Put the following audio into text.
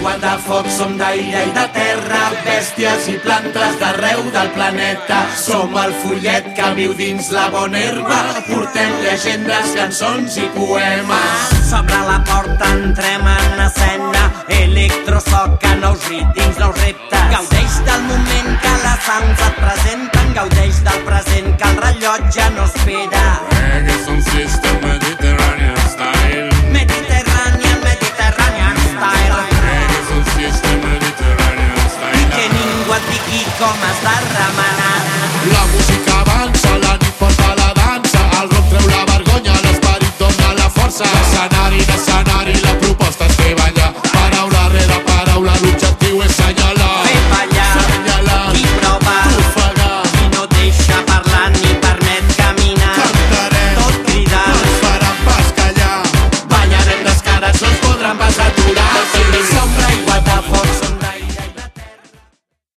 d'aigua, de foc, som d'illa i de terra, bèsties i plantes d'arreu del planeta. Som el follet que viu dins la bona herba, portem llegendes, cançons i poemes. S'obre la porta, entrem en escena, electrosoc, nous rítings, nous reptes. Gaudeix del moment que les sounds et presenten, gaudeix del present que el rellotge no espera. Reggae sound system, Mediterranean style. Mediterranean style. Reggae sound system, Mediterranean style. I que ningú et digui com has de remenar.